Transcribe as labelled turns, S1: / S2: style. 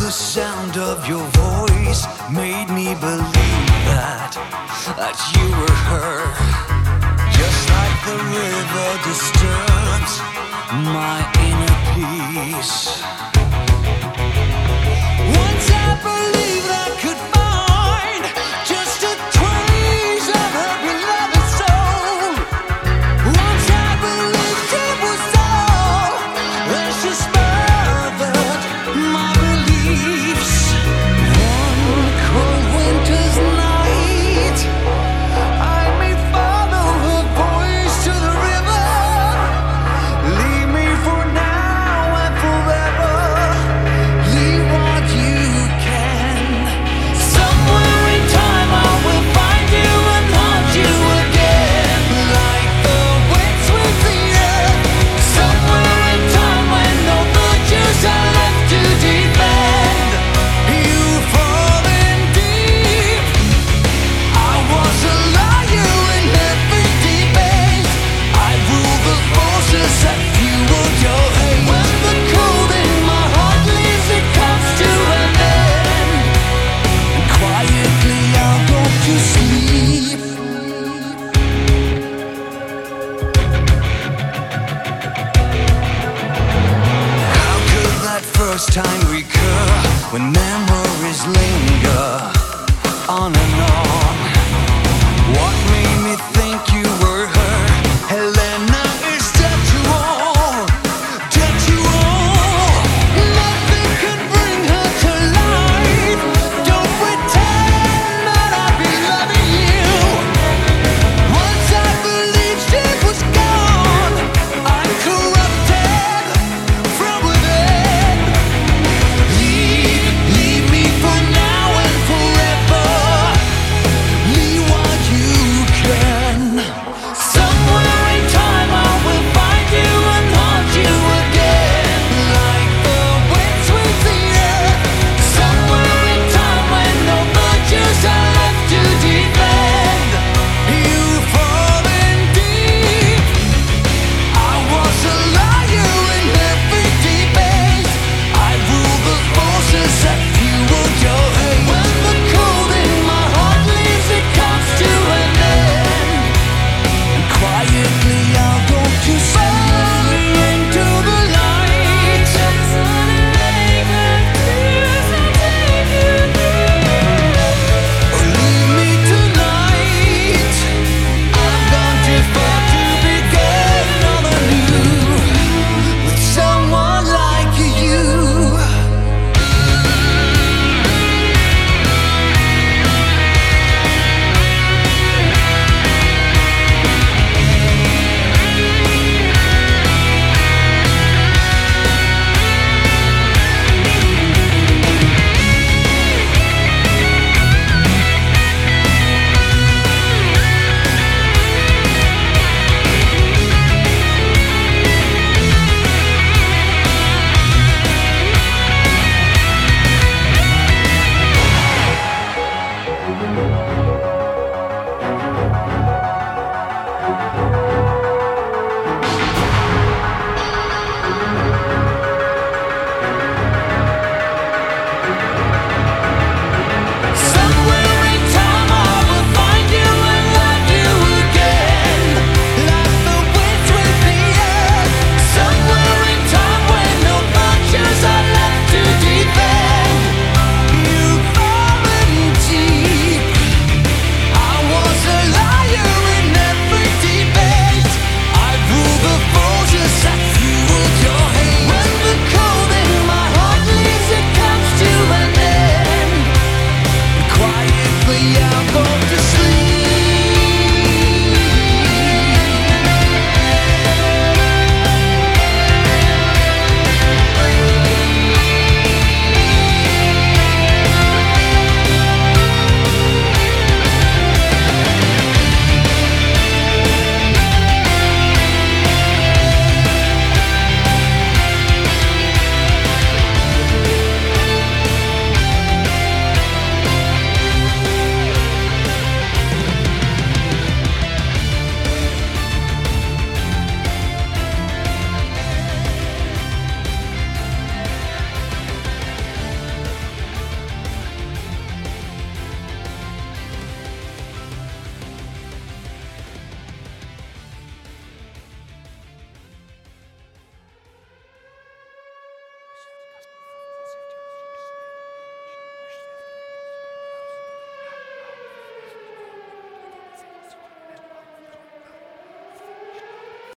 S1: the sound of your voice made me believe that you were her. Just like the river disturbs my inner peace. Once I believed I could find just a trace of her beloved soul. Once I believed it was all that she smothered my beliefs. One cold winter's night, I may follow her voice to the river. Leave me for now and forever. Leave what you can. Somewhere in time I will find you and haunt you again. Like the wind sweeps the earth. Somewhere in time when no virtues are left to defend. You fall in deep. I was a liar in every debate. I rule the forces that fueled your hate. When the cold in my heart leaves, it comes to an end. And quietly I'll go to sleep. How could that first time recur when memories linger on and on? What made me